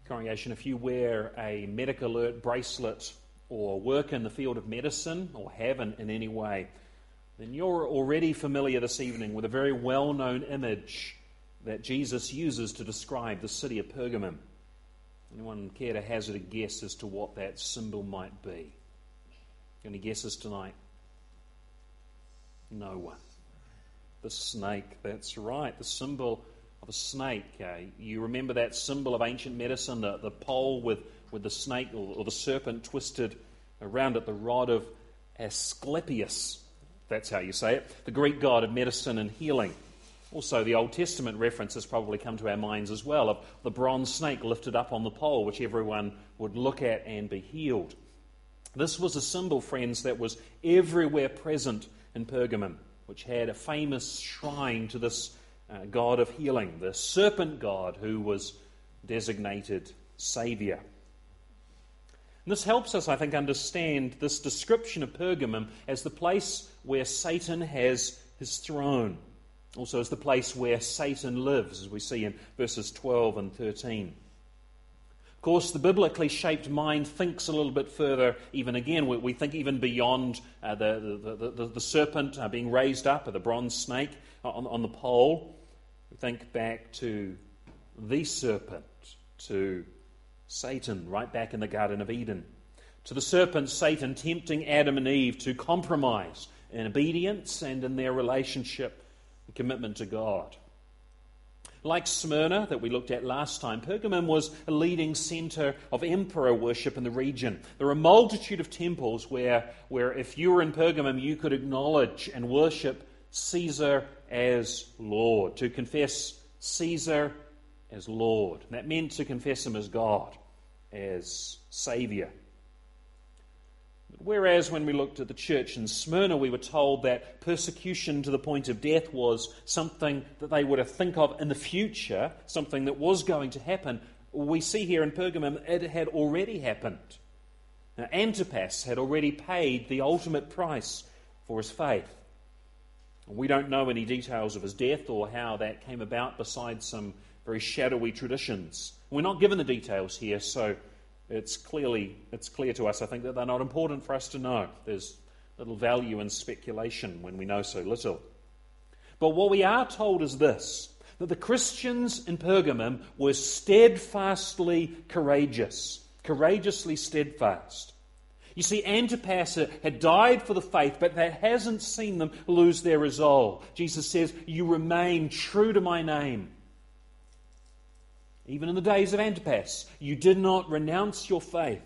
Congregation, if you wear a Medic Alert bracelet or work in the field of medicine or have in any way, then you're already familiar this evening with a very well-known image that Jesus uses to describe the city of Pergamum. Anyone care to hazard a guess as to what that symbol might be? Any guesses tonight? No one. The snake, that's right, the symbol of a snake. You remember that symbol of ancient medicine, the pole with the snake or the serpent twisted around it, the rod of Asclepius. That's how you say it. The Greek god of medicine and healing. Also, the Old Testament references probably come to our minds as well, of the bronze snake lifted up on the pole, which everyone would look at and be healed. This was a symbol, friends, that was everywhere present in Pergamum, which had a famous shrine to this god of healing, the serpent god who was designated Saviour. And this helps us, I think, understand this description of Pergamum as the place where Satan has his throne. Also as the place where Satan lives, as we see in verses 12 and 13. Of course, the biblically shaped mind thinks a little bit further, even again. We think even beyond the serpent being raised up, or the bronze snake on the pole. We think back to the serpent, to Satan, right back in the Garden of Eden. To the serpent, Satan, tempting Adam and Eve to compromise in obedience and in their relationship and commitment to God. Like Smyrna, that we looked at last time, Pergamum was a leading centre of emperor worship in the region. There were a multitude of temples where if you were in Pergamum, you could acknowledge and worship Caesar as Lord, to confess Caesar as Lord. That meant to confess him as God, as Saviour. Whereas when we looked at the church in Smyrna, we were told that persecution to the point of death was something that they were to think of in the future, something that was going to happen. We see here in Pergamum it had already happened. Now, Antipas had already paid the ultimate price for his faith. We don't know any details of his death or how that came about besides some very shadowy traditions. We're not given the details here, so it's clear to us, I think, that they're not important for us to know. There's little value in speculation when we know so little. But what we are told is this, that the Christians in Pergamum were steadfastly courageous, courageously steadfast. You see, Antipas had died for the faith, but that hasn't seen them lose their resolve. Jesus says, "You remain true to my name." Even in the days of Antipas, you did not renounce your faith.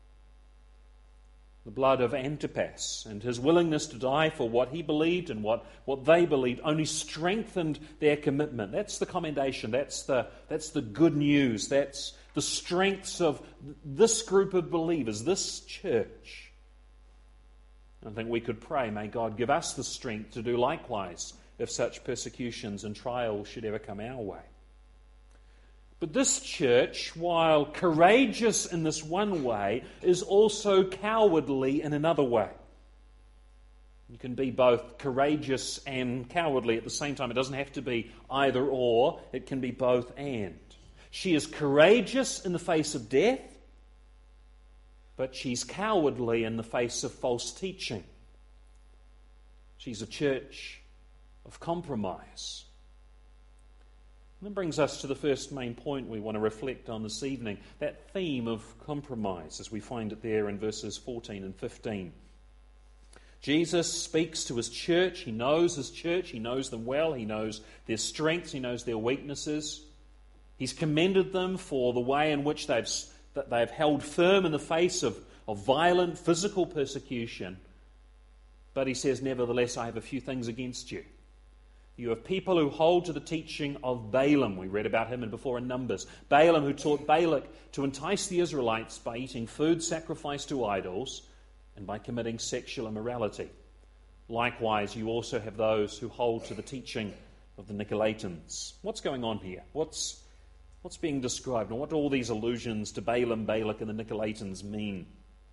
The blood of Antipas and his willingness to die for what he believed and what they believed only strengthened their commitment. That's the commendation. That's the good news. That's the strengths of this group of believers, this church. I think we could pray, may God give us the strength to do likewise if such persecutions and trials should ever come our way. But this church, while courageous in this one way, is also cowardly in another way. You can be both courageous and cowardly at the same time. It doesn't have to be either or. It can be both and. She is courageous in the face of death, but she's cowardly in the face of false teaching. She's a church of compromise. And that brings us to the first main point we want to reflect on this evening, that theme of compromise, as we find it there in verses 14 and 15. Jesus speaks to his church. He knows his church. He knows them well. He knows their strengths. He knows their weaknesses. He's commended them for the way in which they've held firm in the face of violent physical persecution. But he says, nevertheless, I have a few things against you. You have people who hold to the teaching of Balaam. We read about him before in Numbers. Balaam, who taught Balak to entice the Israelites by eating food sacrificed to idols and by committing sexual immorality. Likewise, you also have those who hold to the teaching of the Nicolaitans. What's going on here? What's being described? And what do all these allusions to Balaam, Balak, and the Nicolaitans mean?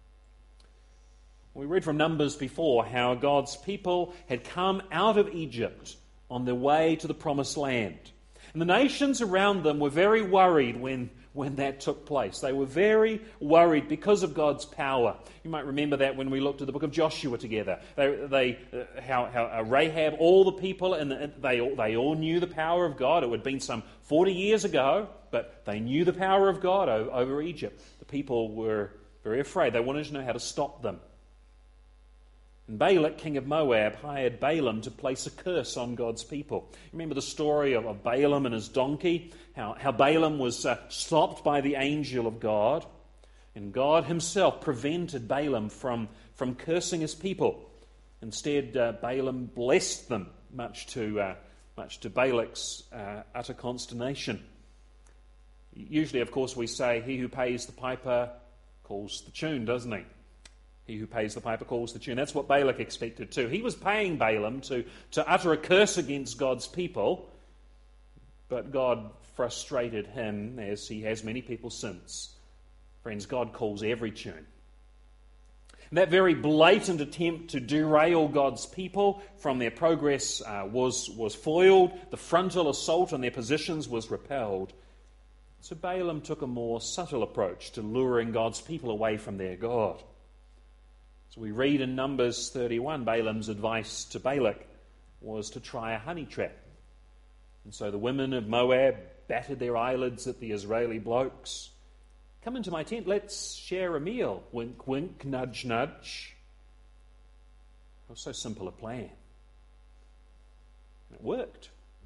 We read from Numbers before how God's people had come out of Egypt on their way to the promised land. And the nations around them were very worried when when that took place. They were very worried because of God's power. You might remember that when we looked at the book of Joshua together. How Rahab, all the people, and they all knew the power of God. It had been some 40 years ago, but they knew the power of God over Egypt. The people were very afraid. They wanted to know how to stop them. And Balak, king of Moab, hired Balaam to place a curse on God's people. Remember the story of Balaam and his donkey? How Balaam was stopped by the angel of God. And God himself prevented Balaam from cursing his people. Instead, Balaam blessed them, much to Balak's utter consternation. Usually, of course, we say, he who pays the piper calls the tune, doesn't he? He who pays the piper calls the tune. That's what Balak expected too. He was paying Balaam to utter a curse against God's people, but God frustrated him, as he has many people since. Friends, God calls every tune. And that very blatant attempt to derail God's people from their progress was foiled. The frontal assault on their positions was repelled. So Balaam took a more subtle approach to luring God's people away from their God. So we read in Numbers 31, Balaam's advice to Balak was to try a honey trap. And so the women of Moab batted their eyelids at the Israeli blokes. Come into my tent, let's share a meal. Wink, wink, nudge, nudge. It was so simple a plan. And it worked.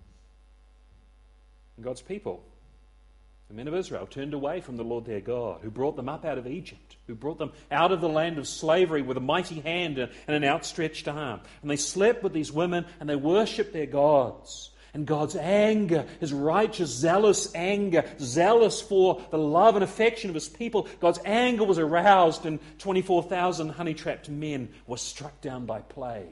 And God's people, the men of Israel, turned away from the Lord their God, who brought them up out of Egypt, who brought them out of the land of slavery with a mighty hand and an outstretched arm. And they slept with these women and they worshipped their gods. And God's anger, his righteous, zealous anger, zealous for the love and affection of his people, God's anger was aroused, and 24,000 honey-trapped men were struck down by plague.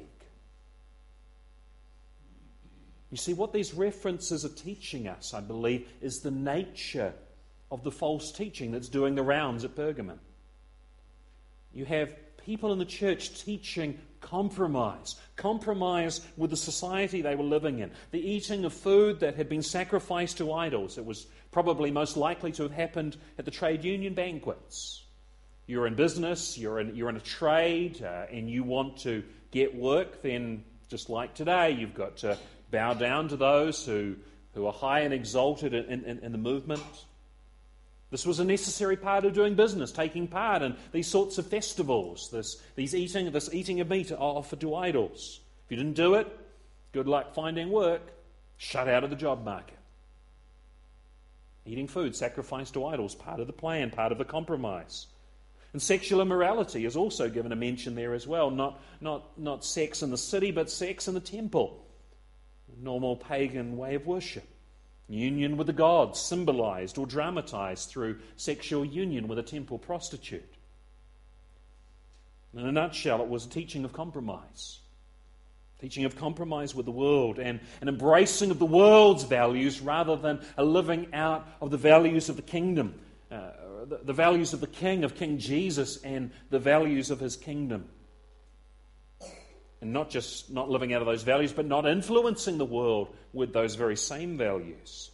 You see, what these references are teaching us, I believe, is the nature of the false teaching that's doing the rounds at Pergamum. You have people in the church teaching compromise with the society they were living in, the eating of food that had been sacrificed to idols. It was probably most likely to have happened at the trade union banquets. You're in business, you're in a trade, and you want to get work, then just like today, you've got to bow down to those who are high and exalted in the movement. This was a necessary part of doing business, taking part in these sorts of festivals, this eating of meat offered to idols. If you didn't do it, good luck finding work, shut out of the job market. Eating food sacrificed to idols, part of the plan, part of the compromise. And sexual immorality is also given a mention there as well. Not sex in the city, but sex in the temple. Normal pagan way of worship. Union with the gods, symbolized or dramatized through sexual union with a temple prostitute. In a nutshell, it was a teaching of compromise. Teaching of compromise with the world and an embracing of the world's values rather than a living out of the values of the kingdom, the values of the King, of King Jesus, and the values of his kingdom. And not just not living out of those values, but not influencing the world with those very same values.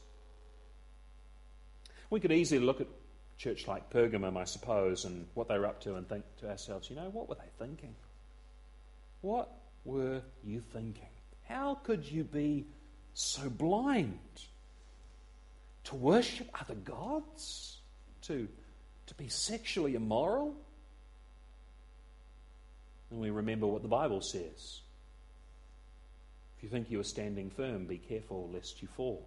We could easily look at a church like Pergamum, I suppose, and what they were up to and think to ourselves, what were they thinking? What were you thinking? How could you be so blind to worship other gods? To be sexually immoral? And we remember what the Bible says. If you think you are standing firm, be careful lest you fall.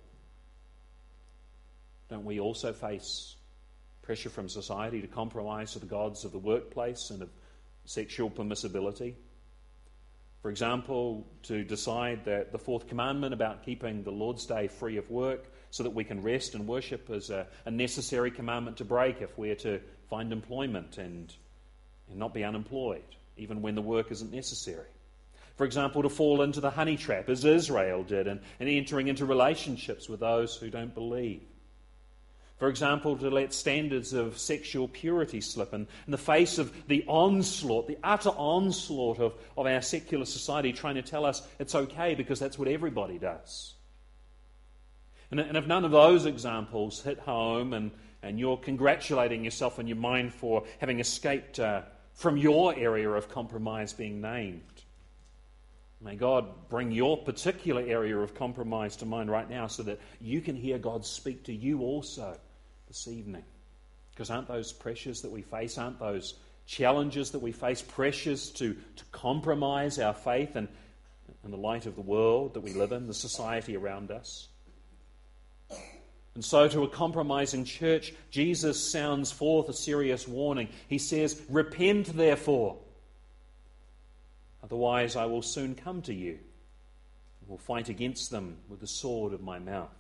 Don't we also face pressure from society to compromise with the gods of the workplace and of sexual permissibility? For example, to decide that the fourth commandment about keeping the Lord's Day free of work so that we can rest and worship is a necessary commandment to break if we're to find employment and not be unemployed, even when the work isn't necessary. For example, to fall into the honey trap, as Israel did, and entering into relationships with those who don't believe. For example, to let standards of sexual purity slip in the face of the onslaught, the utter onslaught of our secular society trying to tell us it's okay because that's what everybody does. And if none of those examples hit home and and you're congratulating yourself in your mind for having escaped from your area of compromise being named. May God bring your particular area of compromise to mind right now so that you can hear God speak to you also this evening. Because aren't those pressures that we face, aren't those challenges that we face pressures to compromise our faith in the light of the world that we live in, the society around us? And so to a compromising church, Jesus sounds forth a serious warning. He says, "Repent therefore. Otherwise I will soon come to you and will fight against them with the sword of my mouth."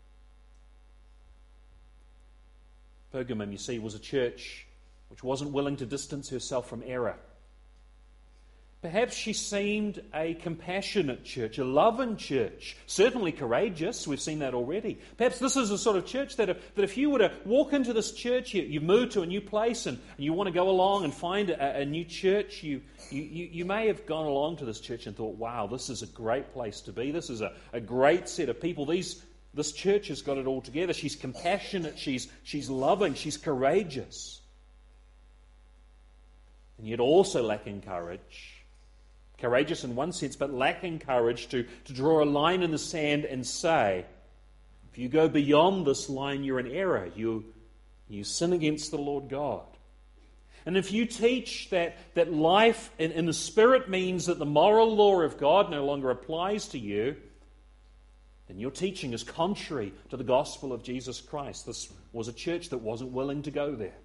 Pergamum, you see, was a church which wasn't willing to distance herself from error. Perhaps she seemed a compassionate church, a loving church, certainly courageous. We've seen that already. Perhaps this is the sort of church that if you were to walk into this church, you've moved to a new place and you want to go along and find a new church, you may have gone along to this church and thought, wow, this is a great place to be. This is a great set of people. This church has got it all together. She's compassionate, she's loving, she's courageous. And yet also lacking courage. Courageous in one sense, but lacking courage to draw a line in the sand and say, if you go beyond this line, you're in error. You sin against the Lord God. And if you teach that life in the Spirit means that the moral law of God no longer applies to you, then your teaching is contrary to the gospel of Jesus Christ. This was a church that wasn't willing to go there.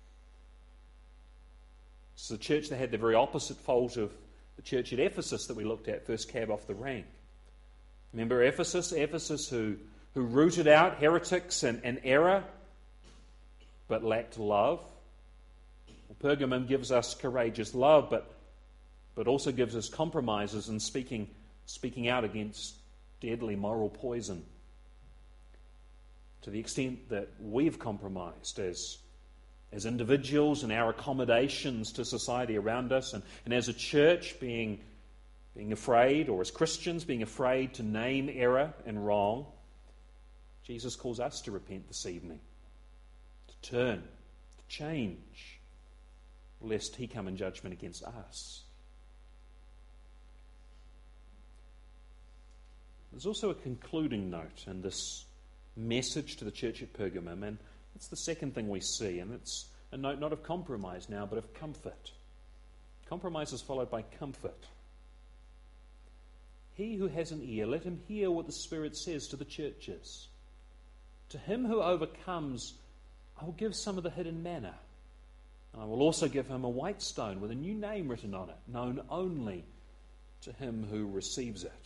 It's a church that had the very opposite fault of the church at Ephesus that we looked at, first cab off the rank. Remember Ephesus who rooted out heretics and error, but lacked love. Well, Pergamum gives us courageous love, but also gives us compromises and speaking out against deadly moral poison. To the extent that we've compromised as individuals and our accommodations to society around us, and as a church being afraid, or as Christians being afraid to name error and wrong, Jesus calls us to repent this evening, to turn, to change, lest he come in judgment against us. There's also a concluding note in this message to the church at Pergamum, and it's the second thing we see, and it's a note not of compromise now, but of comfort. Compromise is followed by comfort. He who has an ear, let him hear what the Spirit says to the churches. To him who overcomes, I will give some of the hidden manna, and I will also give him a white stone with a new name written on it, known only to him who receives it.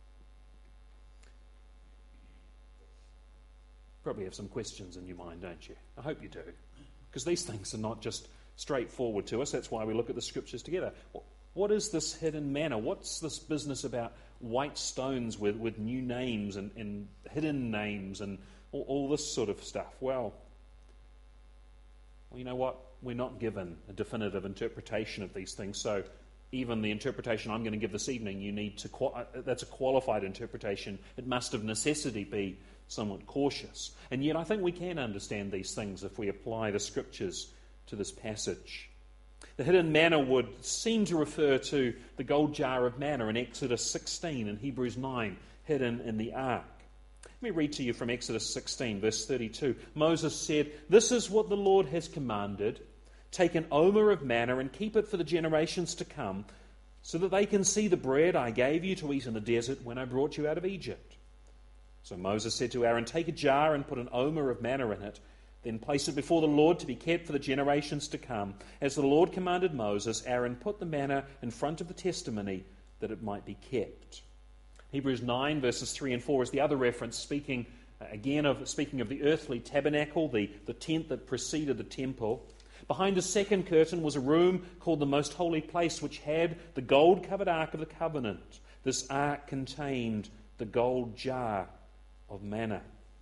Probably have some questions in your mind, don't you? I hope you do. Because these things are not just straightforward to us. That's why we look at the Scriptures together. What is this hidden manna? What's this business about white stones with new names and hidden names and all this sort of stuff? Well, you know what? We're not given a definitive interpretation of these things. So even the interpretation I'm going to give this evening, that's a qualified interpretation. It must of necessity be somewhat cautious. And yet I think we can understand these things if we apply the Scriptures to this passage. The hidden manna would seem to refer to the gold jar of manna in Exodus 16 and Hebrews 9, hidden in the ark. Let me read to you from Exodus 16, verse 32. Moses said, "This is what the Lord has commanded. Take an omer of manna and keep it for the generations to come, so that they can see the bread I gave you to eat in the desert when I brought you out of Egypt." So Moses said to Aaron, "Take a jar and put an omer of manna in it. Then place it before the Lord to be kept for the generations to come. As the Lord commanded Moses, Aaron put the manna in front of the testimony that it might be kept." Hebrews 9, verses 3 and 4 is the other reference, speaking of the earthly tabernacle, the tent that preceded the temple. Behind a second curtain was a room called the Most Holy Place, which had the gold-covered Ark of the Covenant. This ark contained the gold jar of manna.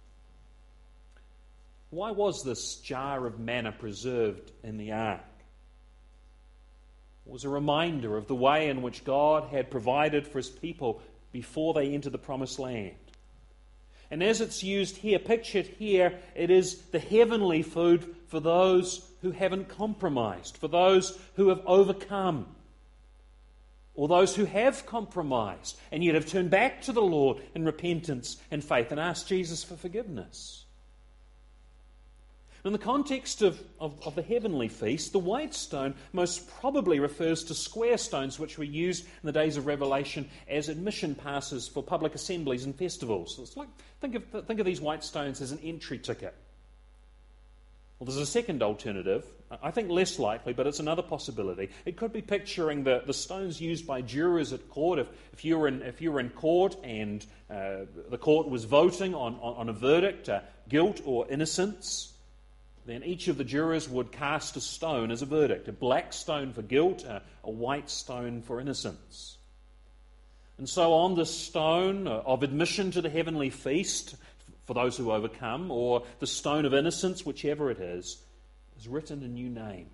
Why was this jar of manna preserved in the ark? It was a reminder of the way in which God had provided for his people before they entered the promised land. And as it's used here, pictured here, it is the heavenly food for those who haven't compromised, for those who have overcome, or those who have compromised and yet have turned back to the Lord in repentance and faith and asked Jesus for forgiveness. In the context of the heavenly feast, the white stone most probably refers to square stones which were used in the days of Revelation as admission passes for public assemblies and festivals. So it's like, think of these white stones as an entry ticket. Well, there's a second alternative, I think less likely, but it's another possibility. It could be picturing the stones used by jurors at court. If you were in court and the court was voting on a verdict, guilt or innocence, then each of the jurors would cast a stone as a verdict, a black stone for guilt, a white stone for innocence. And so on this stone of admission to the heavenly feast for those who overcome, or the stone of innocence, whichever it is written a new name.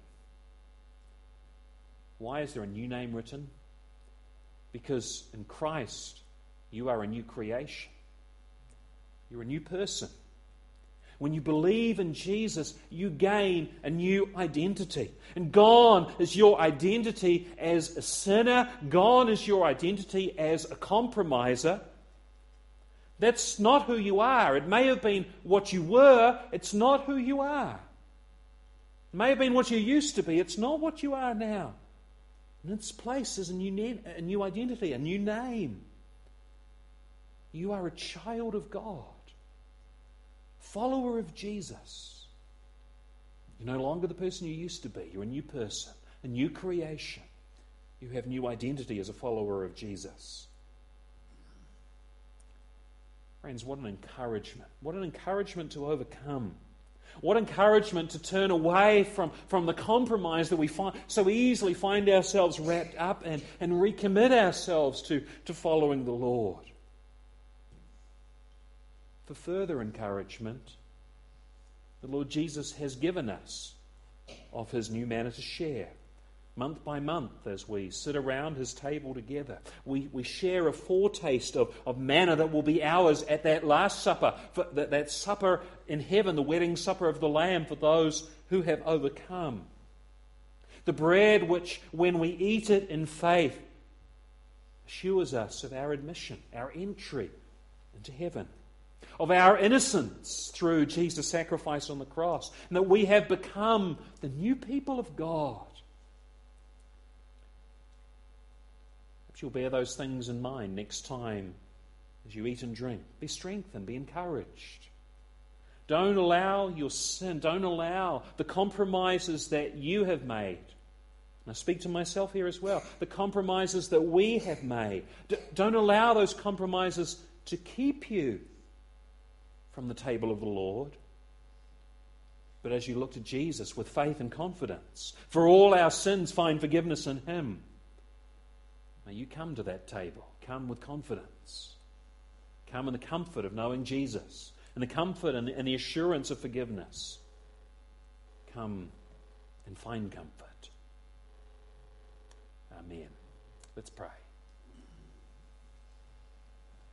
Why is there a new name written? Because in Christ you are a new creation. You're a new person. When you believe in Jesus, you gain a new identity. And gone is your identity as a sinner. Gone is your identity as a compromiser. That's not who you are. It may have been what you were. It's not who you are. It may have been what you used to be. It's not what you are now. In its place is a new identity, a new name. You are a child of God. Follower of Jesus. You're no longer the person you used to be. You're a new person, a new creation. You have new identity as a follower of Jesus. Friends, what an encouragement. What an encouragement to overcome. What encouragement to turn away from the compromise that we so easily find ourselves wrapped up in and recommit ourselves to following the Lord. For further encouragement, the Lord Jesus has given us of His new manna to share. Month by month, as we sit around His table together, we share a foretaste of manna that will be ours at that last supper, for that supper in heaven, the wedding supper of the Lamb for those who have overcome. The bread which, when we eat it in faith, assures us of our admission, our entry into heaven, of our innocence through Jesus' sacrifice on the cross, and that we have become the new people of God. Perhaps you'll bear those things in mind next time as you eat and drink. Be strengthened, be encouraged. Don't allow your sin, don't allow the compromises that you have made. And I speak to myself here as well. The compromises that we have made. Don't allow those compromises to keep you from the table of the Lord. But as you look to Jesus with faith and confidence, for all our sins find forgiveness in Him. May you come to that table. Come with confidence. Come in the comfort of knowing Jesus, and the comfort and the assurance of forgiveness. Come and find comfort. Amen. Let's pray.